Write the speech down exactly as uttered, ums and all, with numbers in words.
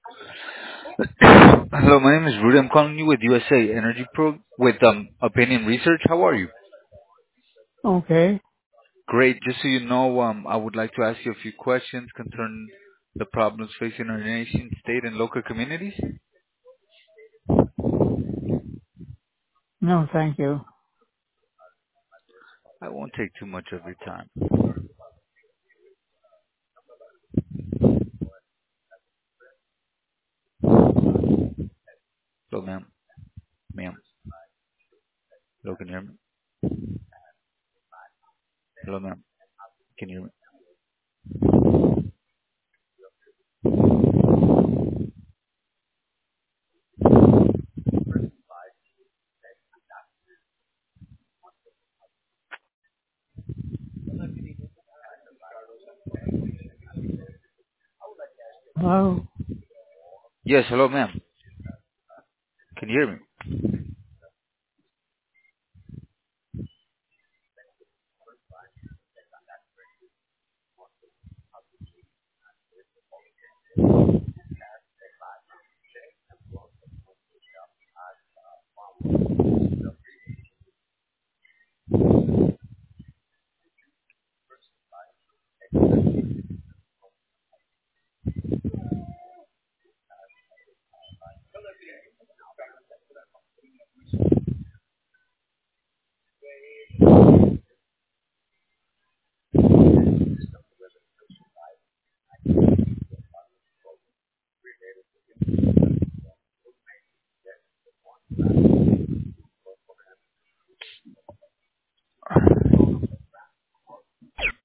Hello, my name is Rudy. I'm calling you with U S A Energy Pro with um Opinion Research. How are you? Okay. Great. Just so you know, um, I would like to ask you a few questions concerning the problems facing our nation, state, and local communities. No, thank you. I won't take too much of your time. Hello, ma'am. Ma'am. Hello, can you hear me? Hello, ma'am. Can you hear me? Hello? Yes, hello, ma'am. Can you hear me?